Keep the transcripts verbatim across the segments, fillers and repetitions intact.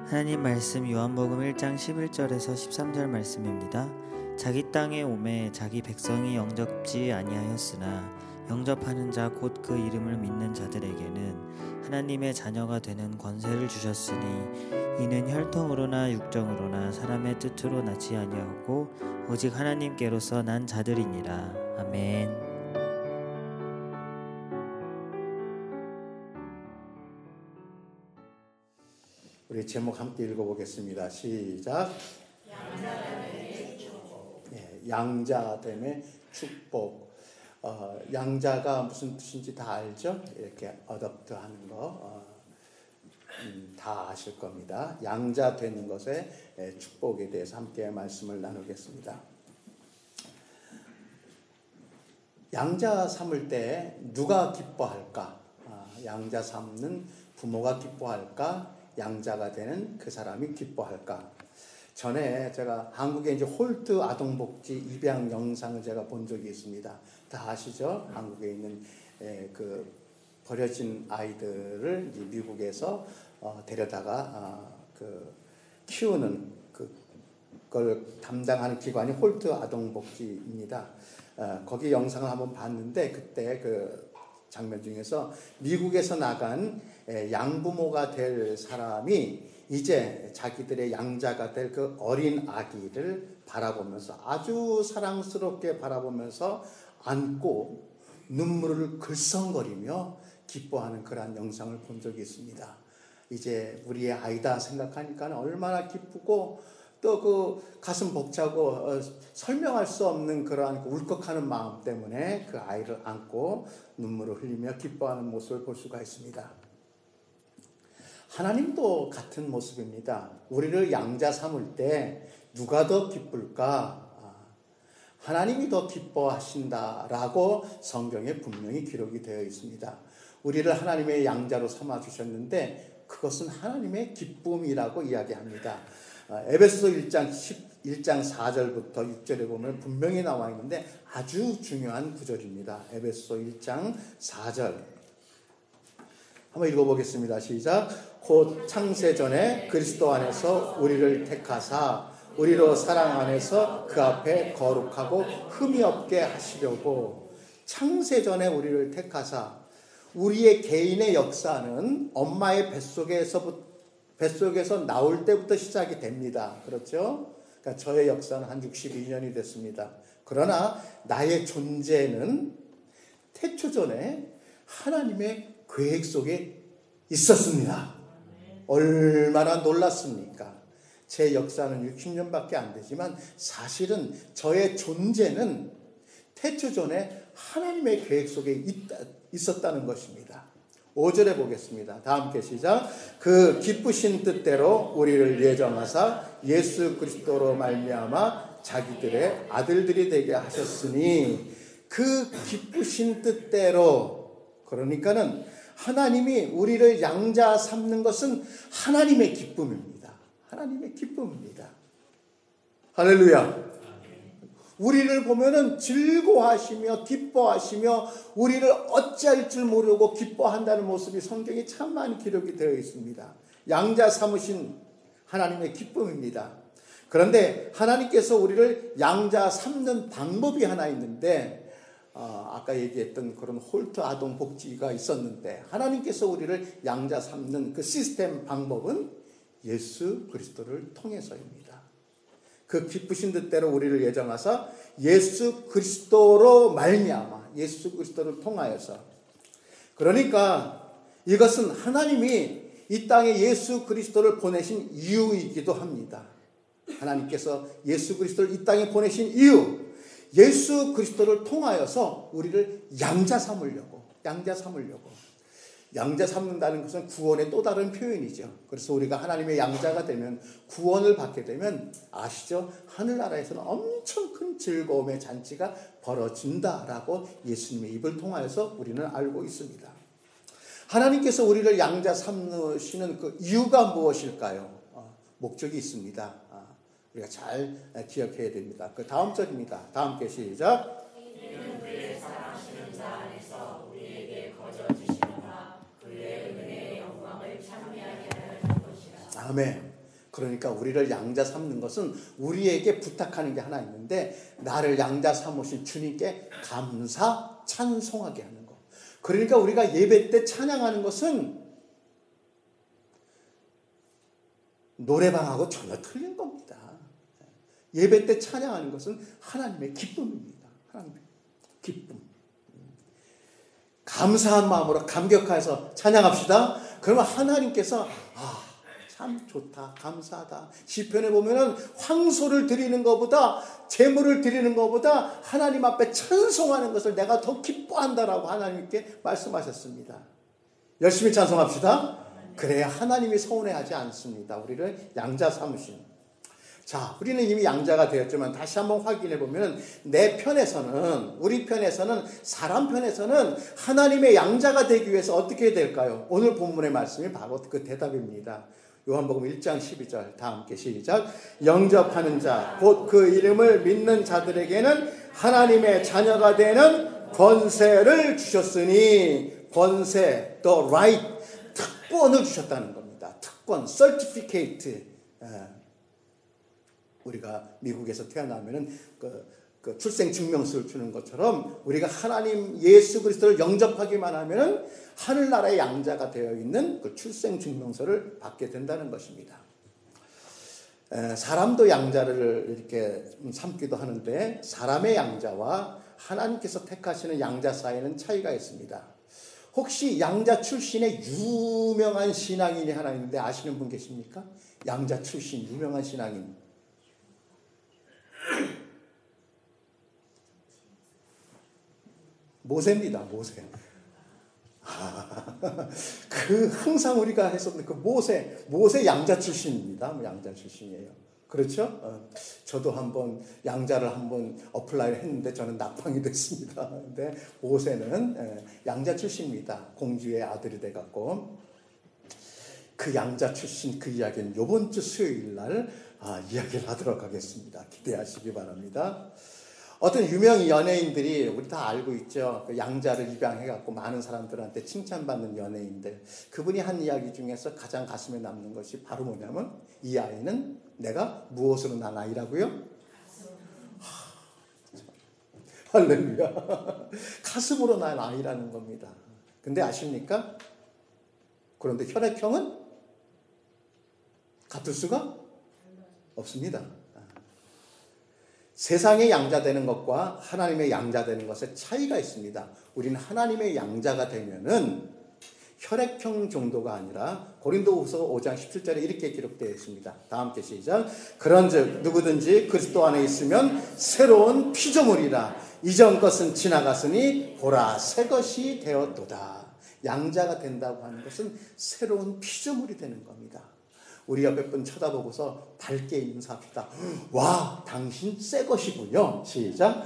하나님 말씀 요한복음 일 장 십일 절에서 십삼 절 말씀입니다. 자기 땅에 오매 자기 백성이 영접지 아니하였으나 영접하는 자 곧 그 이름을 믿는 자들에게는 하나님의 자녀가 되는 권세를 주셨으니 이는 혈통으로나 육정으로나 사람의 뜻으로 낳지 아니하고 오직 하나님께로서 난 자들이니라. 아멘. 우리 제목 함께 읽어보겠습니다. 시작. 양자됨의 축복. 예, 양자됨의 축복. 어, 양자가 무슨 뜻인지 다 알죠? 이렇게 어댑트 하는 거 어, 음, 다 아실 겁니다. 양자 되는 것의 축복에 대해서 함께 말씀을 나누겠습니다. 양자 삼을 때 누가 기뻐할까? 아, 양자 삼는 부모가 기뻐할까? 양자가 되는 그 사람이 기뻐할까? 전에 제가 한국에 이제 홀트 아동복지 입양 영상을 제가 본 적이 있습니다. 다 아시죠? 한국에 있는 에, 그 버려진 아이들을 이제 미국에서 어, 데려다가 어, 그 키우는 그걸 담당하는 기관이 홀트 아동복지입니다. 어, 거기 영상을 한번 봤는데 그때 그 장면 중에서 미국에서 나간 양부모가 될 사람이 이제 자기들의 양자가 될 그 어린 아기를 바라보면서 아주 사랑스럽게 바라보면서 안고 눈물을 글썽거리며 기뻐하는 그러한 영상을 본 적이 있습니다. 이제 우리의 아이다 생각하니까 얼마나 기쁘고 또 그 가슴 벅차고 어, 설명할 수 없는 그러한 울컥하는 마음 때문에 그 아이를 안고 눈물을 흘리며 기뻐하는 모습을 볼 수가 있습니다. 하나님도 같은 모습입니다. 우리를 양자 삼을 때 누가 더 기쁠까? 하나님이 더 기뻐하신다라고 성경에 분명히 기록이 되어 있습니다. 우리를 하나님의 양자로 삼아주셨는데 그것은 하나님의 기쁨이라고 이야기합니다. 에베소서 일 장 일 장 사 절부터 육 절에 보면 분명히 나와 있는데 아주 중요한 구절입니다. 에베소서 일 장 사 절 한번 읽어보겠습니다. 시작. 곧 창세전에 그리스도 안에서 우리를 택하사 우리로 사랑 안에서 그 앞에 거룩하고 흠이 없게 하시려고. 창세전에 우리를 택하사, 우리의 개인의 역사는 엄마의 뱃속에서부터 뱃속에서 나올 때부터 시작이 됩니다. 그렇죠? 그러니까 저의 역사는 한 육십이 년이 됐습니다. 그러나 나의 존재는 태초 전에 하나님의 계획 속에 있었습니다. 얼마나 놀랐습니까? 제 역사는 육십 년밖에 안 되지만 사실은 저의 존재는 태초 전에 하나님의 계획 속에 있다, 있었다는 것입니다. 오 절에 보겠습니다. 다 함께 시작. 그 기쁘신 뜻대로 우리를 예정하사 예수 그리스도로 말미암아 자기들의 아들들이 되게 하셨으니, 그 기쁘신 뜻대로, 그러니까는 하나님이 우리를 양자 삼는 것은 하나님의 기쁨입니다. 하나님의 기쁨입니다. 할렐루야. 우리를 보면은 즐거워하시며 기뻐하시며 우리를 어찌할 줄 모르고 기뻐한다는 모습이 성경에 참 많이 기록이 되어 있습니다. 양자 삼으신 하나님의 기쁨입니다. 그런데 하나님께서 우리를 양자 삼는 방법이 하나 있는데, 어, 아까 얘기했던 그런 홀트 아동 복지가 있었는데, 하나님께서 우리를 양자 삼는 그 시스템 방법은 예수 그리스도를 통해서입니다. 그 기쁘신 뜻대로 우리를 예정하사 예수 그리스도로 말미암아, 예수 그리스도를 통하여서. 그러니까 이것은 하나님이 이 땅에 예수 그리스도를 보내신 이유이기도 합니다. 하나님께서 예수 그리스도를 이 땅에 보내신 이유, 예수 그리스도를 통하여서 우리를 양자 삼으려고, 양자 삼으려고. 양자 삼는다는 것은 구원의 또 다른 표현이죠. 그래서 우리가 하나님의 양자가 되면, 구원을 받게 되면, 아시죠? 하늘나라에서는 엄청 큰 즐거움의 잔치가 벌어진다라고 예수님의 입을 통하여서 우리는 알고 있습니다. 하나님께서 우리를 양자 삼으시는 그 이유가 무엇일까요? 어, 목적이 있습니다. 어, 우리가 잘 기억해야 됩니다. 그 다음 절입니다. 다 함께 시작. 이는 그의 사랑하시는 자 안에서 우리에게 거저 주시는 바 그의 은혜의 영광을 찬미하게 하려는 것이라. 아멘. 그러니까 우리를 양자 삼는 것은 우리에게 부탁하는 게 하나 있는데, 나를 양자 삼으신 주님께 감사 찬송하게 하는 것. 그러니까 우리가 예배 때 찬양하는 것은 노래방하고 전혀 틀린 겁니다. 예배 때 찬양하는 것은 하나님의 기쁨입니다. 하나님의 기쁨. 감사한 마음으로 감격해서 찬양합시다. 그러면 하나님께서 아, 참 좋다, 감사하다. 시편에 보면은 황소를 드리는 것보다, 제물을 드리는 것보다 하나님 앞에 찬송하는 것을 내가 더 기뻐한다라고 하나님께 말씀하셨습니다. 열심히 찬송합시다. 그래야 하나님이 서운해하지 않습니다. 우리를 양자 삼으신. 자, 우리는 이미 양자가 되었지만 다시 한번 확인해 보면 내 편에서는, 우리 편에서는, 사람 편에서는 하나님의 양자가 되기 위해서 어떻게 해야 될까요? 오늘 본문의 말씀이 바로 그 대답입니다. 요한복음 일 장 십이 절 다 함께 시작. 영접하는 자 곧 그 이름을 믿는 자들에게는 하나님의 자녀가 되는 권세를 주셨으니, 권세, the right, 특권을 주셨다는 겁니다. 특권, certificate. 우리가 미국에서 태어나면은 그, 그 출생 증명서를 주는 것처럼 우리가 하나님 예수 그리스도를 영접하기만 하면은 하늘나라의 양자가 되어 있는 그 출생 증명서를 받게 된다는 것입니다. 에, 사람도 양자를 이렇게 삼기도 하는데, 사람의 양자와 하나님께서 택하시는 양자 사이에는 차이가 있습니다. 혹시 양자 출신의 유명한 신앙인이 하나 있는데 아시는 분 계십니까? 양자 출신 유명한 신앙인. 모세입니다. 모세. 아, 그 항상 우리가 했었던 그 모세, 모세 양자 출신입니다. 양자 출신이에요. 그렇죠? 어, 저도 한번 양자를 한번 어플라이를 했는데 저는 낙방이 됐습니다. 근데 모세는 예, 양자 출신입니다. 공주의 아들이 돼갖고. 그 양자 출신 그 이야기는 이번 주 수요일 날 아, 이야기를 하도록 하겠습니다. 기대하시기 바랍니다. 어떤 유명 연예인들이, 우리 다 알고 있죠. 그 양자를 입양해갖고 많은 사람들한테 칭찬받는 연예인들. 그분이 한 이야기 중에서 가장 가슴에 남는 것이 바로 뭐냐면, 이 아이는 내가 무엇으로 난 아이라고요? 할렐루야. 가슴으로 난 아이라는 겁니다. 근데 아십니까? 그런데 혈액형은 같을 수가 없습니다. 세상의 양자 되는 것과 하나님의 양자 되는 것에 차이가 있습니다. 우리는 하나님의 양자가 되면은 혈액형 정도가 아니라 고린도후서 오 장 십칠 절에 이렇게 기록되어 있습니다. 다 함께 시작. 그런즉 누구든지 그리스도 안에 있으면 새로운 피조물이라. 이전 것은 지나갔으니 보라 새 것이 되었도다. 양자가 된다고 하는 것은 새로운 피조물이 되는 겁니다. 우리 옆에 분 쳐다보고서 밝게 인사합시다. 와, 당신 새 것이군요. 시작.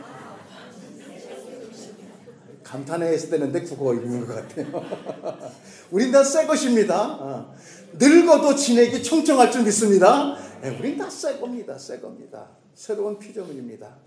감탄해야 되는데 국어가 있는 것 같아요. 우린 다 새 것입니다. 어. 늙어도 진액이 청청할 줄 믿습니다. 네, 우린 다 새 겁니다. 새 겁니다. 새로운 피조물입니다.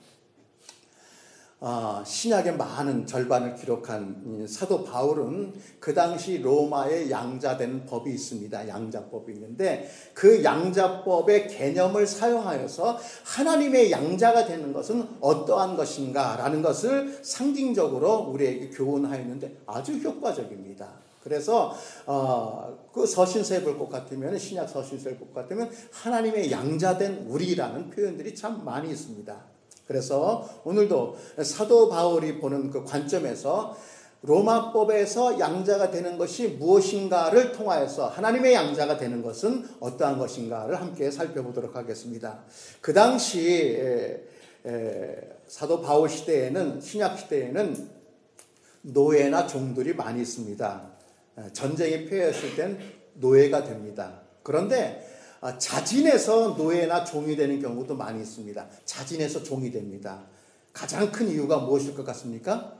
어, 신약의 많은 절반을 기록한 사도 바울은 그 당시 로마에 양자된 법이 있습니다. 양자법이 있는데 그 양자법의 개념을 사용하여서 하나님의 양자가 되는 것은 어떠한 것인가 라는 것을 상징적으로 우리에게 교훈하였는데 아주 효과적입니다. 그래서 어, 그 서신서의 것 같으면, 신약 서신서의 것 같으면 하나님의 양자된 우리라는 표현들이 참 많이 있습니다. 그래서 오늘도 사도 바울이 보는 그 관점에서 로마법에서 양자가 되는 것이 무엇인가를 통하여서 하나님의 양자가 되는 것은 어떠한 것인가를 함께 살펴보도록 하겠습니다. 그 당시 에, 에, 사도 바울 시대에는, 신약 시대에는 노예나 종들이 많이 있습니다. 전쟁이 폐해졌을 땐 노예가 됩니다. 그런데 자진해서 노예나 종이 되는 경우도 많이 있습니다. 자진해서 종이 됩니다. 가장 큰 이유가 무엇일 것 같습니까?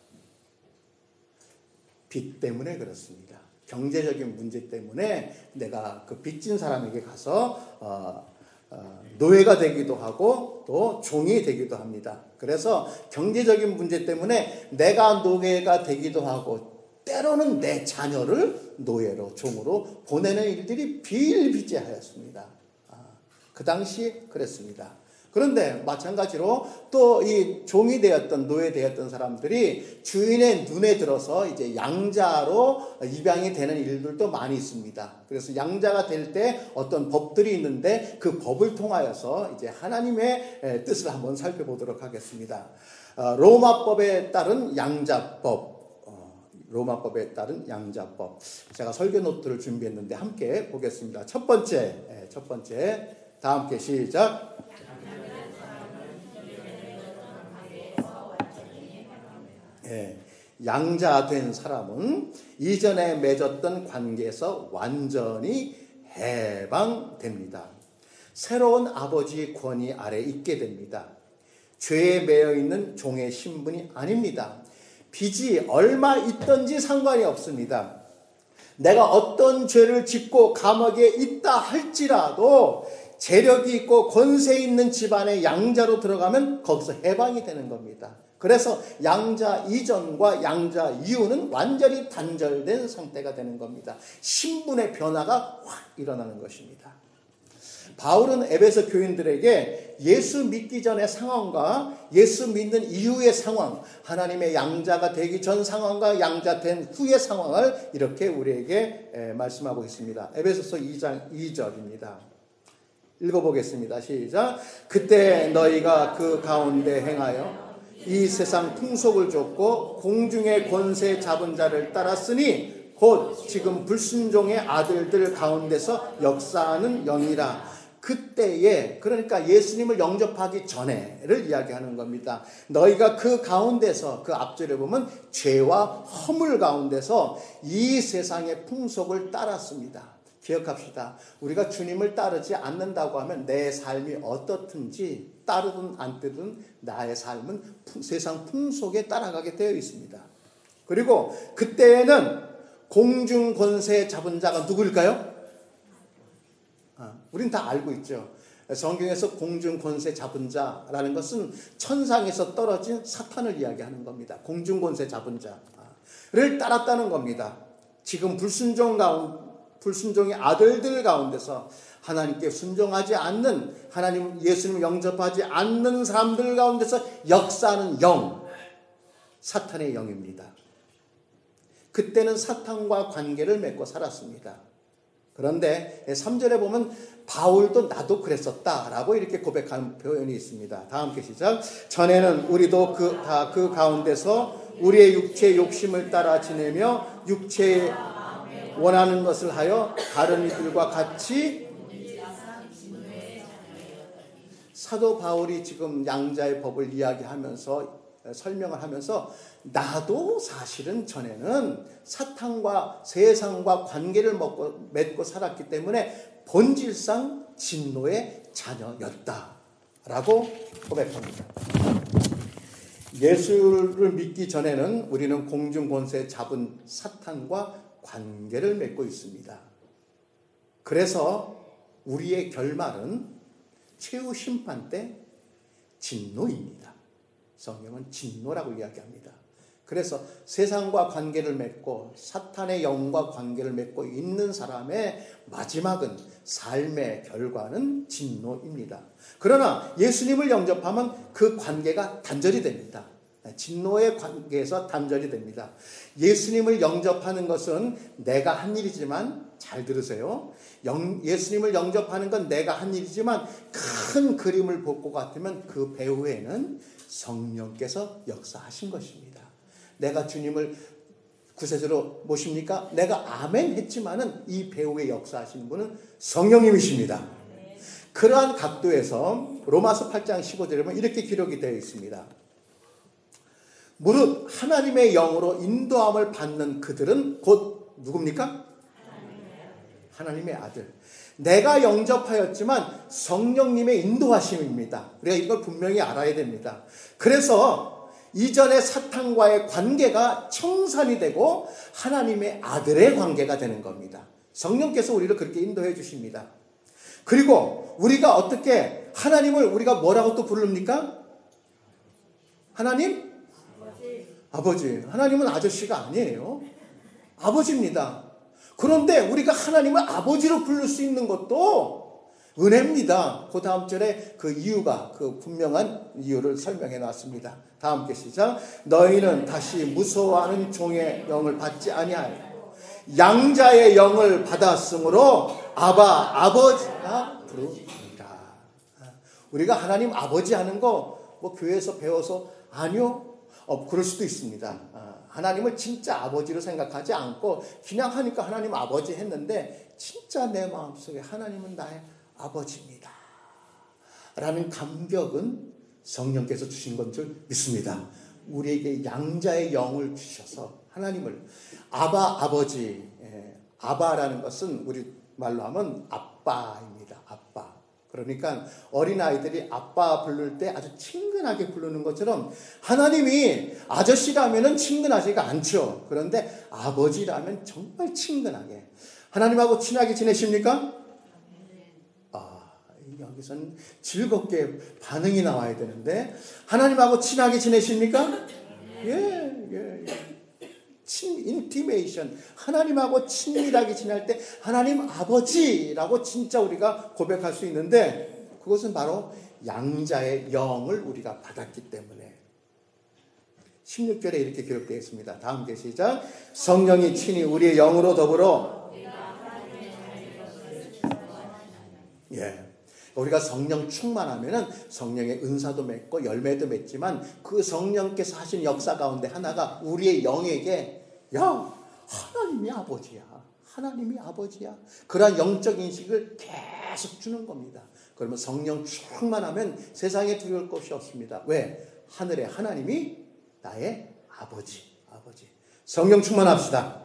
빚 때문에 그렇습니다. 경제적인 문제 때문에 내가 그 빚진 사람에게 가서 어, 어, 노예가 되기도 하고 또 종이 되기도 합니다. 그래서 경제적인 문제 때문에 내가 노예가 되기도 하고 때로는 내 자녀를 노예로, 종으로 보내는 일들이 비일비재하였습니다. 그 당시 그랬습니다. 그런데 마찬가지로 또 이 종이 되었던 노예 되었던 사람들이 주인의 눈에 들어서 이제 양자로 입양이 되는 일들도 많이 있습니다. 그래서 양자가 될 때 어떤 법들이 있는데 그 법을 통하여서 이제 하나님의 뜻을 한번 살펴보도록 하겠습니다. 로마법에 따른 양자법, 로마법에 따른 양자법. 제가 설교 노트를 준비했는데 함께 보겠습니다. 첫 번째, 첫 번째, 다 함께 시작. 예, 양자된 사람은 이전에 맺었던 관계에서 완전히 해방됩니다. 새로운 아버지 권위 아래 있게 됩니다. 죄에 매여 있는 종의 신분이 아닙니다. 빚이 얼마 있든지 상관이 없습니다. 내가 어떤 죄를 짓고 감옥에 있다 할지라도 재력이 있고 권세 있는 집안의 양자로 들어가면 거기서 해방이 되는 겁니다. 그래서 양자 이전과 양자 이후는 완전히 단절된 상태가 되는 겁니다. 신분의 변화가 확 일어나는 것입니다. 바울은 에베소 교인들에게 예수 믿기 전의 상황과 예수 믿는 이후의 상황, 하나님의 양자가 되기 전 상황과 양자된 후의 상황을 이렇게 우리에게 말씀하고 있습니다. 에베소서 이 장 이 절입니다. 읽어보겠습니다. 시작. 그때 너희가 그 가운데 행하여 이 세상 풍속을 좇고 공중의 권세 잡은 자를 따랐으니 곧 지금 불순종의 아들들 가운데서 역사하는 영이라. 그때에, 그러니까 예수님을 영접하기 전에를 이야기하는 겁니다. 너희가 그 가운데서, 그 앞절에 보면 죄와 허물 가운데서 이 세상의 풍속을 따랐습니다. 기억합시다. 우리가 주님을 따르지 않는다고 하면 내 삶이 어떻든지 따르든 안 따르든 나의 삶은 세상 풍속에 따라가게 되어 있습니다. 그리고 그때에는 공중 권세 잡은 자가 누구일까요? 아, 우린 다 알고 있죠. 성경에서 공중 권세 잡은 자라는 것은 천상에서 떨어진 사탄을 이야기하는 겁니다. 공중 권세 잡은 자를 따랐다는 겁니다. 지금 불순종 가운데 불순종의 아들들 가운데서 하나님께 순종하지 않는, 하나님 예수님을 영접하지 않는 사람들 가운데서 역사하는 영, 사탄의 영입니다. 그때는 사탄과 관계를 맺고 살았습니다. 그런데 삼 절에 보면 바울도 나도 그랬었다라고 이렇게 고백하는 표현이 있습니다. 다 함께 시작. 전에는 우리도 그, 다 그 가운데서 우리의 육체의 욕심을 따라 지내며 육체의 원하는 것을 하여 다른 이들과 같이. 사도 바울이 지금 양자의 법을 이야기하면서 설명을 하면서 나도 사실은 전에는 사탄과 세상과 관계를 맺고, 맺고 살았기 때문에 본질상 진노의 자녀였다라고 고백합니다. 예수를 믿기 전에는 우리는 공중 권세 잡은 사탄과 관계를 맺고 있습니다. 그래서 우리의 결말은 최후 심판 때 진노입니다. 성경은 진노라고 이야기합니다. 그래서 세상과 관계를 맺고 사탄의 영과 관계를 맺고 있는 사람의 마지막은 삶의 결과는 진노입니다. 그러나 예수님을 영접하면 그 관계가 단절이 됩니다. 진노의 관계에서 단절이 됩니다. 예수님을 영접하는 것은 내가 한 일이지만, 잘 들으세요. 영, 예수님을 영접하는 건 내가 한 일이지만 큰 그림을 볼 것 같으면 그 배후에는 성령께서 역사하신 것입니다. 내가 주님을 구세주로 모십니까? 내가 아멘 했지만은 이 배후에 역사하시는 분은 성령님이십니다. 그러한 각도에서 로마서 팔 장 십오 절에 보면 이렇게 기록이 되어 있습니다. 무릇 하나님의 영으로 인도함을 받는 그들은 곧 누굽니까? 하나님의 아들. 내가 영접하였지만 성령님의 인도하심입니다. 우리가 이걸 분명히 알아야 됩니다. 그래서 이전의 사탄과의 관계가 청산이 되고 하나님의 아들의 관계가 되는 겁니다. 성령께서 우리를 그렇게 인도해 주십니다. 그리고 우리가 어떻게 하나님을 우리가 뭐라고 또 부릅니까? 하나님? 아버지. 하나님은 아저씨가 아니에요. 아버지입니다. 그런데 우리가 하나님을 아버지로 부를 수 있는 것도 은혜입니다. 그 다음 절에 그 이유가, 그 분명한 이유를 설명해 놨습니다. 다음 함께 시작. 너희는 다시 무서워하는 종의 영을 받지 아니하여 양자의 영을 받았으므로 아바, 아버지가 부르니라. 우리가 하나님 아버지 하는 거 뭐 교회에서 배워서 아니요? 어, 그럴 수도 있습니다. 하나님을 진짜 아버지로 생각하지 않고 그냥 하니까 하나님 아버지 했는데 진짜 내 마음속에 하나님은 나의 아버지입니다 라는 감격은 성령께서 주신 건 줄 믿습니다. 우리에게 양자의 영을 주셔서 하나님을 아바, 아버지, 예, 아바라는 것은 우리 말로 하면 아빠입니다. 아빠. 그러니까 어린아이들이 아빠 부를 때 아주 친근하게 부르는 것처럼 하나님이 아저씨라면 친근하지가 않죠. 그런데 아버지라면 정말 친근하게. 하나님하고 친하게 지내십니까? 아, 여기서는 즐겁게 반응이 나와야 되는데 하나님하고 친하게 지내십니까? 예, 예, 예. 친, 인티메이션. 하나님하고 친밀하게 지낼 때 하나님 아버지라고 진짜 우리가 고백할 수 있는데 그것은 바로 양자의 영을 우리가 받았기 때문에. 십육 절에 이렇게 기록되어 있습니다. 다음 게 시작. 성령이 친히 우리의 영으로 더불어 예. 우리가 성령 충만하면은 성령의 은사도 맺고 열매도 맺지만 그 성령께서 하신 역사 가운데 하나가 우리의 영에게 야, 하나님이 아버지야. 하나님이 아버지야. 그런 영적 인식을 계속 주는 겁니다. 그러면 성령 충만하면 세상에 두려울 것이 없습니다. 왜? 하늘의 하나님이 나의 아버지. 아버지. 성령 충만합시다.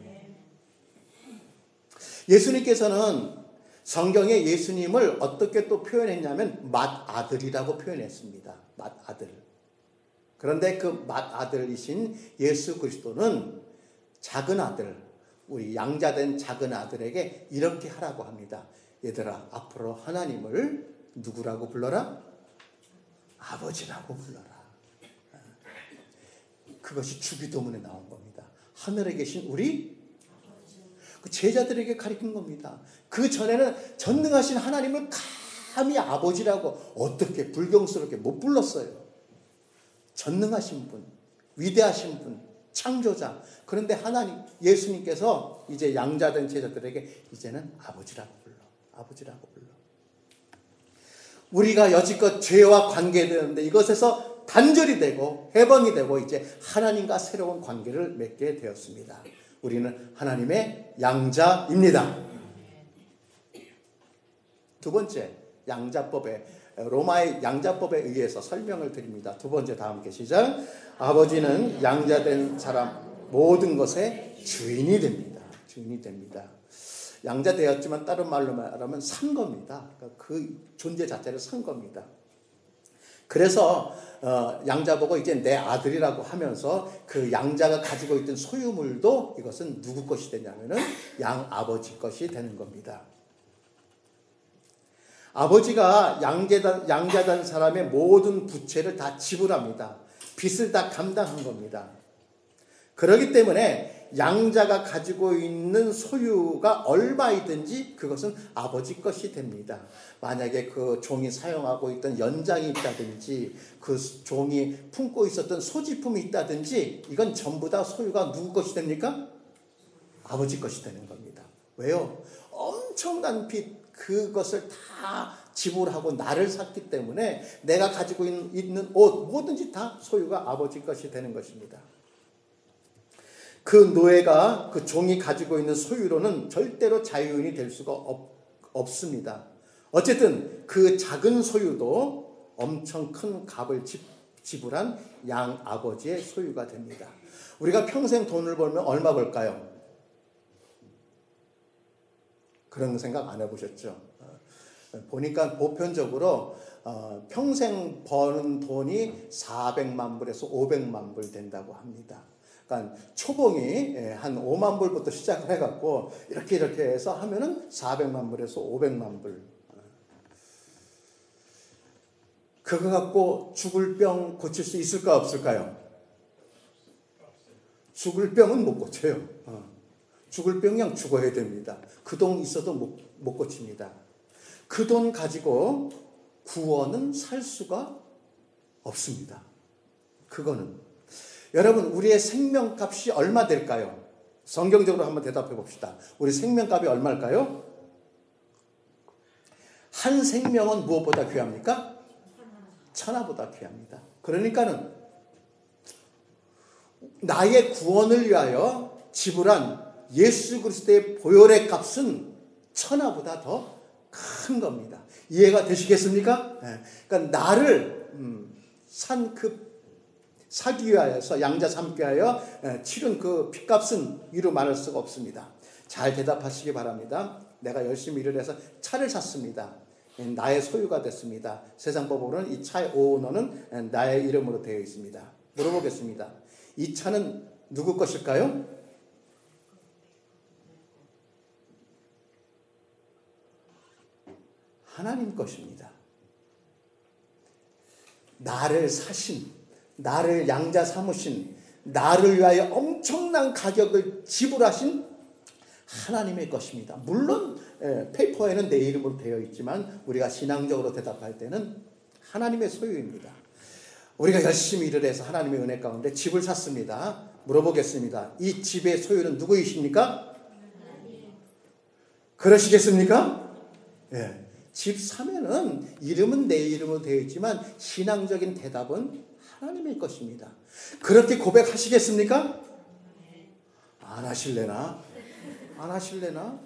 예수님께서는 성경에 예수님을 어떻게 또 표현했냐면 맏아들이라고 표현했습니다. 맏아들. 그런데 그 맏아들이신 예수 그리스도는 작은 아들, 우리 양자된 작은 아들에게 이렇게 하라고 합니다. 얘들아, 앞으로 하나님을 누구라고 불러라? 아버지라고 불러라. 그것이 주기도문에 나온 겁니다. 하늘에 계신 우리 그 제자들에게 가르친 겁니다. 그 전에는 전능하신 하나님을 감히 아버지라고 어떻게 불경스럽게 못 불렀어요. 전능하신 분, 위대하신 분, 창조자. 그런데 하나님, 예수님께서 이제 양자된 제자들에게 이제는 아버지라고 불러. 아버지라고 불러. 우리가 여지껏 죄와 관계되는데 이것에서 단절이 되고 해방이 되고 이제 하나님과 새로운 관계를 맺게 되었습니다. 우리는 하나님의 양자입니다. 두 번째, 양자법에 로마의 양자법에 의해서 설명을 드립니다. 두 번째 다 함께 시작. 아버지는 양자된 사람 모든 것의 주인이 됩니다. 주인이 됩니다. 양자되었지만 다른 말로 말하면 산 겁니다. 그 존재 자체를 산 겁니다. 그래서 어, 양자 보고 이제 내 아들이라고 하면서 그 양자가 가지고 있던 소유물도 이것은 누구 것이 되냐면은 양 아버지 것이 되는 겁니다. 아버지가 양자단, 양자단 사람의 모든 부채를 다 지불합니다. 빚을 다 감당한 겁니다. 그렇기 때문에 양자가 가지고 있는 소유가 얼마이든지 그것은 아버지 것이 됩니다. 만약에 그 종이 사용하고 있던 연장이 있다든지 그 종이 품고 있었던 소지품이 있다든지 이건 전부 다 소유가 누구 것이 됩니까? 아버지 것이 되는 겁니다. 왜요? 엄청난 빚 그것을 다 지불하고 나를 샀기 때문에 내가 가지고 있는 옷 뭐든지 다 소유가 아버지 것이 되는 것입니다. 그 노예가 그 종이 가지고 있는 소유로는 절대로 자유인이 될 수가 없, 없습니다. 어쨌든 그 작은 소유도 엄청 큰 값을 지불한 양 아버지의 소유가 됩니다. 우리가 평생 돈을 벌면 얼마 벌까요? 그런 생각 안 해보셨죠? 보니까 보편적으로 어, 평생 버는 돈이 사백만 불에서 오백만 불 된다고 합니다. 그러니까 초봉이 한 오만 불부터 시작을 해갖고 이렇게 이렇게 해서 하면은 사백만 불에서 오백만 불. 그거 갖고 죽을 병 고칠 수 있을까 없을까요? 죽을 병은 못 고쳐요. 죽을 병 그냥 죽어야 됩니다. 그 돈 있어도 못, 못 고칩니다. 그 돈 가지고 구원은 살 수가 없습니다. 그거는. 여러분, 우리의 생명값이 얼마 될까요? 성경적으로 한번 대답해 봅시다. 우리 생명값이 얼마일까요? 한 생명은 무엇보다 귀합니까? 천하보다 귀합니다. 그러니까는 나의 구원을 위하여 지불한 예수 그리스도의 보혈의 값은 천하보다 더 큰 겁니다. 이해가 되시겠습니까? 네. 그러니까 나를 음, 산 그 사기 위하여서 양자 삼기 위하여 치른 그 핏값은 이루 말할 수가 없습니다. 잘 대답하시기 바랍니다. 내가 열심히 일을 해서 차를 샀습니다. 나의 소유가 됐습니다. 세상 법으로는 이 차의 오너는 나의 이름으로 되어 있습니다. 물어보겠습니다. 이 차는 누구 것일까요? 하나님 것입니다. 나를 사신, 나를 양자 삼으신, 나를 위하여 엄청난 가격을 지불하신 하나님의 것입니다. 물론 페이퍼에는 내 이름으로 되어 있지만 우리가 신앙적으로 대답할 때는 하나님의 소유입니다. 우리가 열심히 일을 해서 하나님의 은혜 가운데 집을 샀습니다. 물어보겠습니다. 이 집의 소유는 누구이십니까? 그러시겠습니까? 예. 집 사면은 이름은 내 이름으로 되어 있지만 신앙적인 대답은 하나님의 것입니다. 그렇게 고백하시겠습니까? 안 하실래나? 안 하실래나?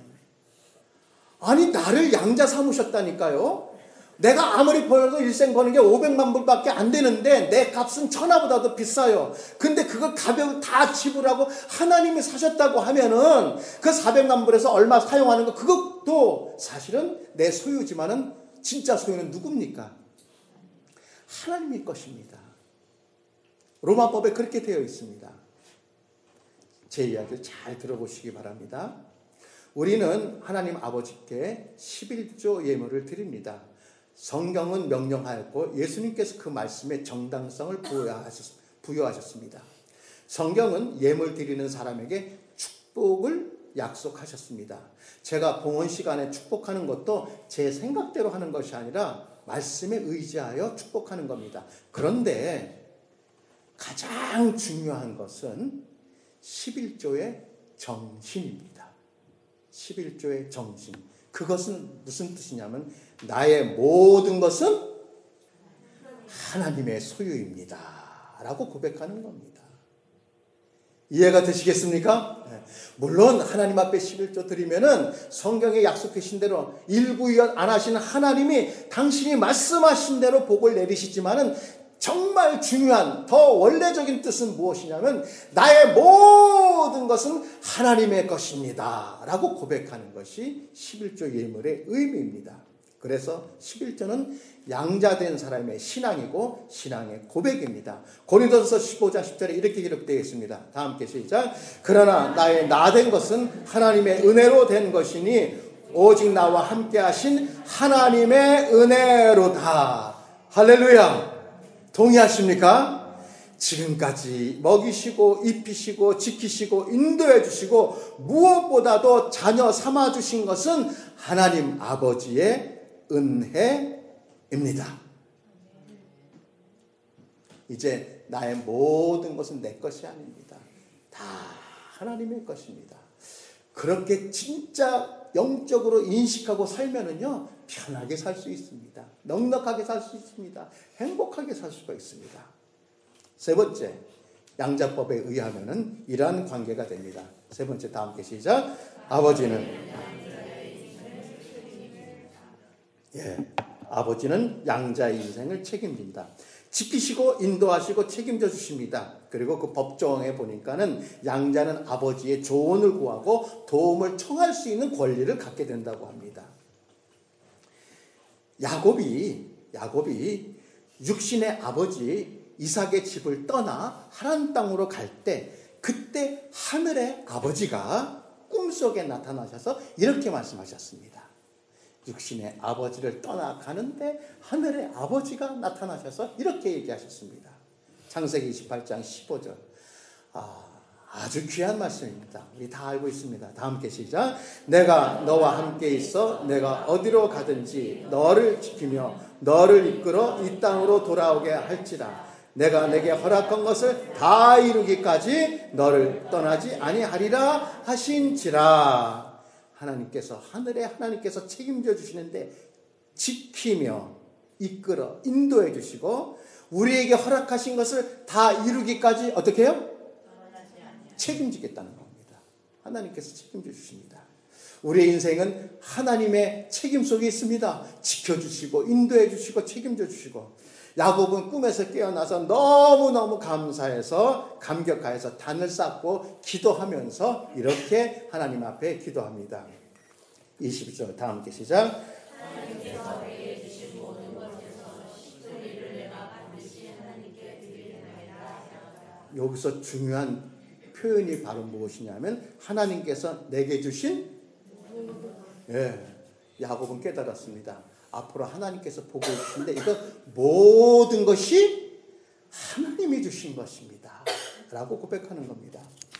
아니, 나를 양자 삼으셨다니까요. 내가 아무리 벌어도 일생 버는 게 오백만 불밖에 안 되는데 내 값은 천하보다도 비싸요. 근데 그걸 가격을 다 지불하고 하나님이 사셨다고 하면은 그 사백만 불에서 얼마 사용하는 거 그것도 사실은 내 소유지만은 진짜 소유는 누굽니까? 하나님의 것입니다. 로마법에 그렇게 되어 있습니다. 제 이야기를 잘 들어보시기 바랍니다. 우리는 하나님 아버지께 십일조 예물을 드립니다. 성경은 명령하였고 예수님께서 그 말씀에 정당성을 부여하셨습니다. 성경은 예물 드리는 사람에게 축복을 약속하셨습니다. 제가 봉헌 시간에 축복하는 것도 제 생각대로 하는 것이 아니라 말씀에 의지하여 축복하는 겁니다. 그런데 가장 중요한 것은 십일조의 정신입니다. 십일조의 정신. 그것은 무슨 뜻이냐면 나의 모든 것은 하나님의 소유입니다 라고 고백하는 겁니다. 이해가 되시겠습니까? 네. 물론 하나님 앞에 십일조 드리면은 성경에 약속하신 대로 일구이연 안 하시는 하나님이 당신이 말씀하신 대로 복을 내리시지만은 정말 중요한 더 원래적인 뜻은 무엇이냐면 나의 모든 것은 하나님의 것입니다 라고 고백하는 것이 십일조 예물의 의미입니다. 그래서 십일조는 양자된 사람의 신앙이고 신앙의 고백입니다. 고린도전서 십오장 십절에 이렇게 기록되어 있습니다. 다 함께 시작. 그러나 나의 나 된 것은 하나님의 은혜로 된 것이니 오직 나와 함께 하신 하나님의 은혜로다. 할렐루야. 동의하십니까? 지금까지 먹이시고 입히시고 지키시고 인도해 주시고 무엇보다도 자녀 삼아 주신 것은 하나님 아버지의 은혜입니다. 이제 나의 모든 것은 내 것이 아닙니다. 다 하나님의 것입니다. 그렇게 진짜 영적으로 인식하고 살면은요 편하게 살 수 있습니다. 넉넉하게 살 수 있습니다. 행복하게 살 수가 있습니다. 세 번째, 양자법에 의하면은 이러한 관계가 됩니다. 세 번째, 다 함께 시작. 아버지는 예, 아버지는 양자의 인생을 책임진다. 지키시고 인도하시고 책임져 주십니다. 그리고 그 법조항에 보니까는 양자는 아버지의 조언을 구하고 도움을 청할 수 있는 권리를 갖게 된다고 합니다. 야곱이 야곱이 육신의 아버지 이삭의 집을 떠나 하란 땅으로 갈 때 그때 하늘의 아버지가 꿈속에 나타나셔서 이렇게 말씀하셨습니다. 육신의 아버지를 떠나가는데 하늘의 아버지가 나타나셔서 이렇게 얘기하셨습니다. 창세기 이십팔장 십오절. 아, 아주 귀한 말씀입니다. 우리 다 알고 있습니다. 다 함께 시작. 내가 너와 함께 있어 내가 어디로 가든지 너를 지키며 너를 이끌어 이 땅으로 돌아오게 할지라. 내가 내게 허락한 것을 다 이루기까지 너를 떠나지 아니하리라 하신지라. 하나님께서, 하늘의 하나님께서 책임져 주시는데 지키며 이끌어 인도해 주시고 우리에게 허락하신 것을 다 이루기까지 어떻게 해요? 책임지겠다는 겁니다. 하나님께서 책임져 주십니다. 우리의 인생은 하나님의 책임 속에 있습니다. 지켜주시고 인도해 주시고 책임져 주시고. 야곱은 꿈에서 깨어나서 너무너무 감사해서 감격하여서 단을 쌓고 기도하면서 이렇게 하나님 앞에 기도합니다. 이십일 절 다 함께 시작. 하나님께서 내게 주신 모든 것에서 십조리를 내가 반드시 하나님께 드리리이다. 여기서 중요한 표현이 바로 무엇이냐면 하나님께서 내게 주신 예, 야곱은 깨달았습니다. 앞으로 하나님께서 보고 계신데 이거 모든 것이 하나님이 주신 것입니다 라고 고백하는 겁니다.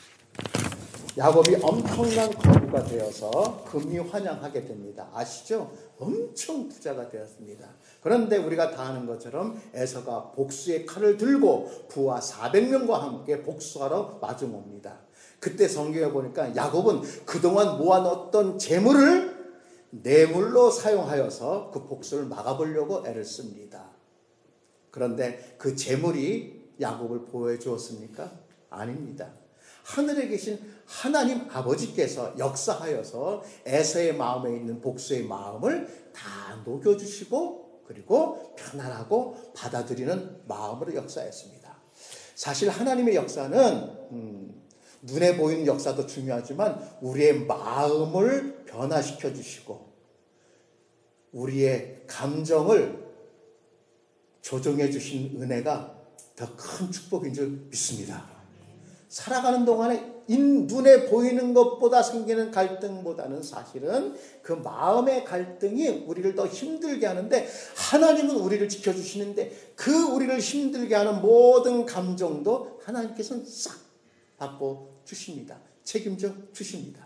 야곱이 엄청난 거부가 되어서 금이 환영하게 됩니다. 아시죠? 엄청 부자가 되었습니다. 그런데 우리가 다 아는 것처럼 에서가 복수의 칼을 들고 부하 사백 명과 함께 복수하러 마주옵니다. 그때 성경에 보니까 야곱은 그동안 모아놓던 재물을 뇌물로 사용하여서 그 복수를 막아보려고 애를 씁니다. 그런데 그 재물이 야곱을 보호해 주었습니까? 아닙니다. 하늘에 계신 하나님 아버지께서 역사하여서 에서의 마음에 있는 복수의 마음을 다 녹여주시고 그리고 편안하고 받아들이는 마음으로 역사했습니다. 사실 하나님의 역사는 음, 눈에 보이는 역사도 중요하지만 우리의 마음을 변화시켜 주시고 우리의 감정을 조정해 주신 은혜가 더 큰 축복인 줄 믿습니다. 살아가는 동안에 눈에 보이는 것보다 생기는 갈등보다는 사실은 그 마음의 갈등이 우리를 더 힘들게 하는데 하나님은 우리를 지켜주시는데 그 우리를 힘들게 하는 모든 감정도 하나님께서는 싹 받고 주십니다. 책임져 주십니다.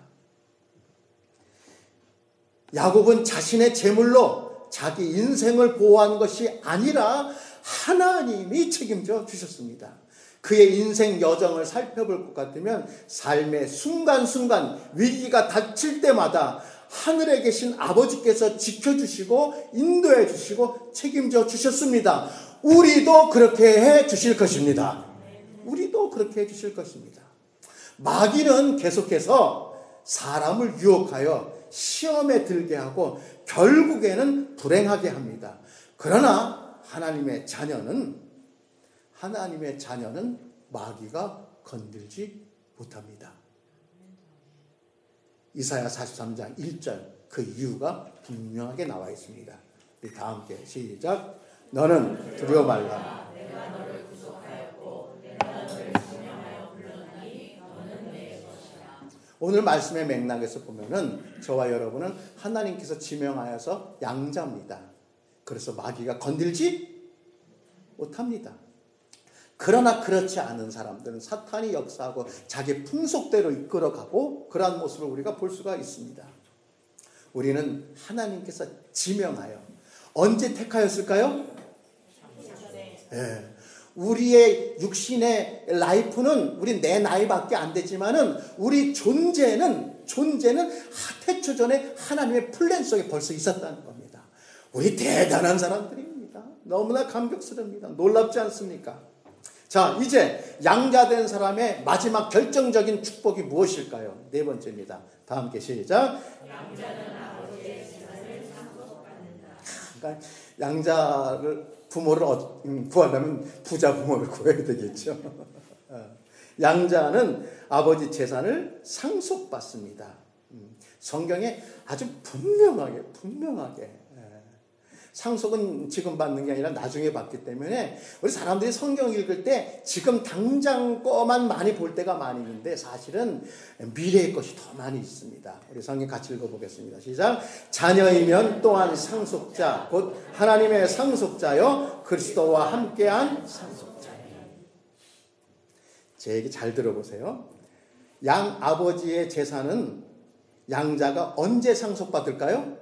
야곱은 자신의 재물로 자기 인생을 보호한 것이 아니라 하나님이 책임져 주셨습니다. 그의 인생 여정을 살펴볼 것 같으면 삶의 순간순간 위기가 닥칠 때마다 하늘에 계신 아버지께서 지켜주시고 인도해 주시고 책임져 주셨습니다. 우리도 그렇게 해 주실 것입니다. 우리도 그렇게 해 주실 것입니다. 마귀는 계속해서 사람을 유혹하여 시험에 들게 하고 결국에는 불행하게 합니다. 그러나 하나님의 자녀는 하나님의 자녀는 마귀가 건들지 못합니다. 이사야 사십삼 장 일 절 그 이유가 분명하게 나와 있습니다. 우리 다 함께 시작. 너는 두려워 말라. 내가 너를 구속하였고 내가 너를 지명하여 불렀나니 너는 내 것이라. 오늘 말씀의 맥락에서 보면은 저와 여러분은 하나님께서 지명하여서 양자입니다. 그래서 마귀가 건들지 못합니다. 그러나 그렇지 않은 사람들은 사탄이 역사하고 자기 풍속대로 이끌어가고 그러한 모습을 우리가 볼 수가 있습니다. 우리는 하나님께서 지명하여 언제 택하였을까요? 네. 우리의 육신의 라이프는 우리 내 나이밖에 안 되지만은 우리 존재는 존재는 태초 전에 하나님의 플랜 속에 벌써 있었다는 겁니다. 우리 대단한 사람들입니다. 너무나 감격스럽습니다. 놀랍지 않습니까? 자, 이제 양자된 사람의 마지막 결정적인 축복이 무엇일까요? 네 번째입니다. 다 함께 시작. 양자는 아버지의 재산을 상속받는다. 그러니까 양자를 부모를 구하려면 부자 부모를 구해야 되겠죠. 양자는 아버지 재산을 상속받습니다. 성경에 아주 분명하게 분명하게 상속은 지금 받는 게 아니라 나중에 받기 때문에 우리 사람들이 성경 읽을 때 지금 당장 거만 많이 볼 때가 많이 있는데 사실은 미래의 것이 더 많이 있습니다. 우리 성경 같이 읽어보겠습니다. 시작. 자녀이면 또한 상속자 곧 하나님의 상속자여 그리스도와 함께한 상속자. 제 얘기 잘 들어보세요. 양 아버지의 재산은 양자가 언제 상속받을까요?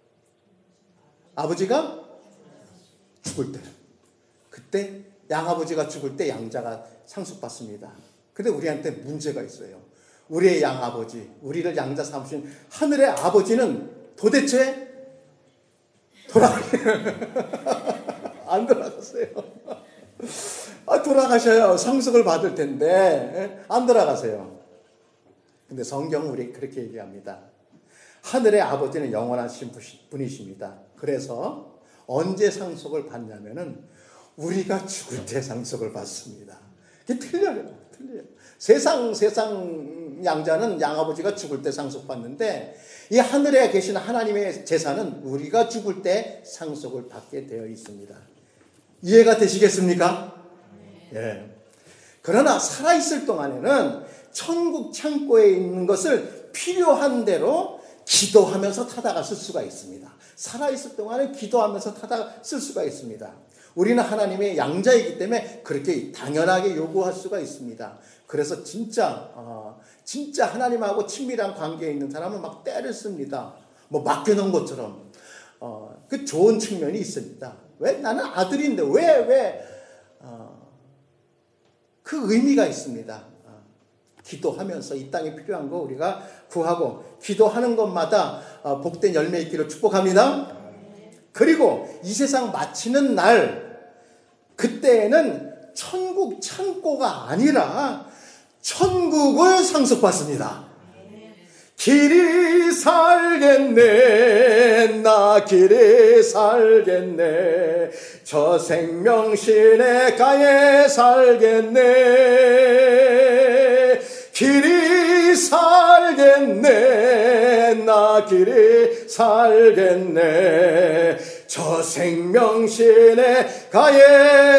아버지가 죽을 때. 그때 양아버지가 죽을 때 양자가 상속받습니다. 근데 우리한테 문제가 있어요. 우리의 양아버지, 우리를 양자 삼으신 하늘의 아버지는 도대체 돌아가세요. 안 돌아가세요. 아, 돌아가셔야 상속을 받을 텐데 안 돌아가세요. 근데 성경은 우리 그렇게 얘기합니다. 하늘의 아버지는 영원하신 분이십니다. 그래서 언제 상속을 받냐면은 우리가 죽을 때 상속을 받습니다. 이게 틀려요. 틀려요. 세상 세상 양자는 양아버지가 죽을 때 상속받는데 이 하늘에 계신 하나님의 재산은 우리가 죽을 때 상속을 받게 되어 있습니다. 이해가 되시겠습니까? 예. 그러나 살아있을 동안에는 천국 창고에 있는 것을 필요한 대로 기도하면서 타다가 쓸 수가 있습니다. 살아있을 동안에 기도하면서 타다가 쓸 수가 있습니다. 우리는 하나님의 양자이기 때문에 그렇게 당연하게 요구할 수가 있습니다. 그래서 진짜 어, 진짜 하나님하고 친밀한 관계에 있는 사람은 막 때를 씁니다. 뭐 맡겨놓은 것처럼 어, 그 좋은 측면이 있습니다. 왜 나는 아들인데 왜 왜 어, 그 의미가 있습니다. 어, 기도하면서 이 땅에 필요한 거 우리가 구하고 기도하는 것마다 어, 복된 열매 있기를 축복합니다. 그리고 이 세상 마치는 날 그때에는 천국 창고가 아니라 천국을 상속받습니다. 길이 살겠네 나 길이 살겠네 저 생명 시내가에 살겠네 길이 살겠네 나 길이 살겠네 저 생명 시내가에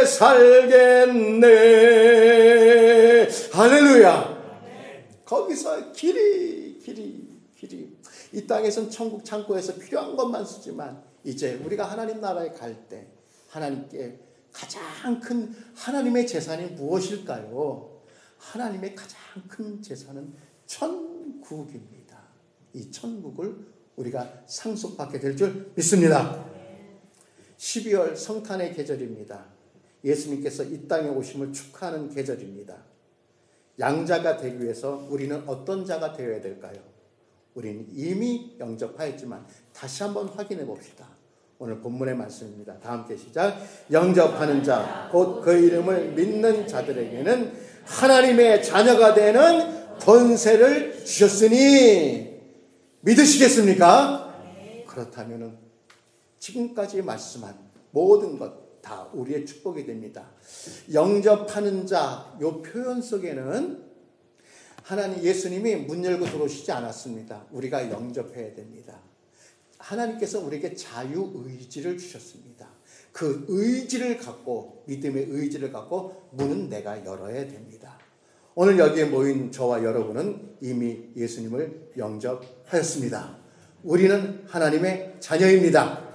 살겠네. 할렐루야. 거기서 길이 길이 길이 이 땅에선 천국 창고에서 필요한 것만 쓰지만 이제 우리가 하나님 나라에 갈 때 하나님께 가장 큰 하나님의 재산이 무엇일까요? 하나님의 가장 큰 재산은 천국입니다. 이 천국을 우리가 상속받게 될 줄 믿습니다. 십이월 성탄의 계절입니다. 예수님께서 이 땅에 오심을 축하하는 계절입니다. 양자가 되기 위해서 우리는 어떤 자가 되어야 될까요? 우리는 이미 영접하였지만 다시 한번 확인해 봅시다. 오늘 본문의 말씀입니다. 다 함께 시작. 영접하는 자, 곧 그 이름을 믿는 자들에게는 하나님의 자녀가 되는 권세를 주셨으니 믿으시겠습니까? 그렇다면 지금까지 말씀한 모든 것 다 우리의 축복이 됩니다. 영접하는 자, 요 표현 속에는 하나님 예수님이 문 열고 들어오시지 않았습니다. 우리가 영접해야 됩니다. 하나님께서 우리에게 자유의지를 주셨습니다. 그 의지를 갖고 믿음의 의지를 갖고 문은 내가 열어야 됩니다. 오늘 여기에 모인 저와 여러분은 이미 예수님을 영접하였습니다. 우리는 하나님의 자녀입니다.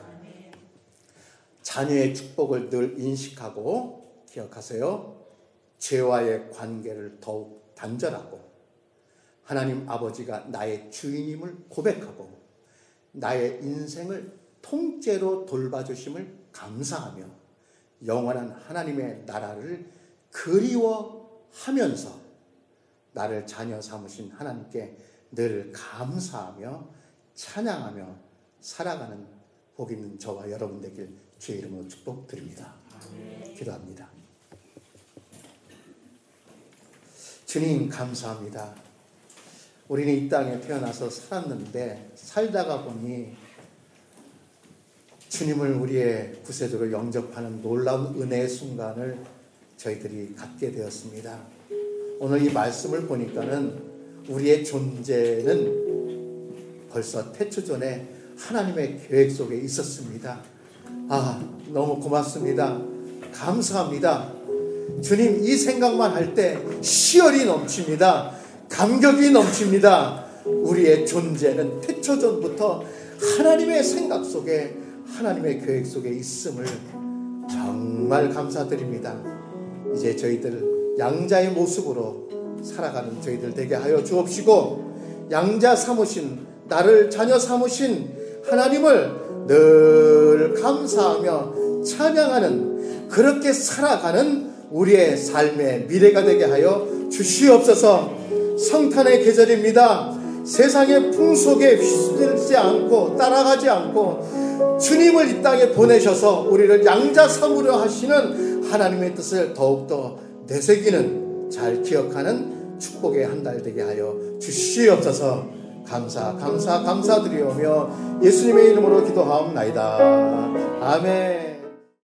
자녀의 축복을 늘 인식하고 기억하세요. 죄와의 관계를 더욱 단절하고 하나님 아버지가 나의 주인임을 고백하고 나의 인생을 통째로 돌봐주심을 감사하며 영원한 하나님의 나라를 그리워하면서 나를 자녀 삼으신 하나님께 늘 감사하며 찬양하며 살아가는 복 있는 저와 여러분 되길 주의 이름으로 축복드립니다. 기도합니다. 주님 감사합니다. 우리는 이 땅에 태어나서 살았는데 살다가 보니 주님을 우리의 구세주로 영접하는 놀라운 은혜의 순간을 저희들이 갖게 되었습니다. 오늘 이 말씀을 보니까는 우리의 존재는 벌써 태초 전에 하나님의 계획 속에 있었습니다. 아, 너무 고맙습니다. 감사합니다. 주님, 이 생각만 할 때 시열이 넘칩니다. 감격이 넘칩니다. 우리의 존재는 태초 전부터 하나님의 생각 속에 하나님의 계획 속에 있음을 정말 감사드립니다. 이제 저희들 양자의 모습으로 살아가는 저희들 되게 하여 주옵시고, 양자 삼으신, 나를 자녀 삼으신 하나님을 늘 감사하며 찬양하는, 그렇게 살아가는 우리의 삶의 미래가 되게 하여 주시옵소서. 성탄의 계절입니다. 세상의 풍속에 휘둘리지 않고 따라가지 않고 주님을 이 땅에 보내셔서 우리를 양자 삼으려 하시는 하나님의 뜻을 더욱더 내새기는, 잘 기억하는 축복의 한 달 되게 하여 주시옵소서. 감사 감사 감사드리오며 예수님의 이름으로 기도하옵나이다. 아멘.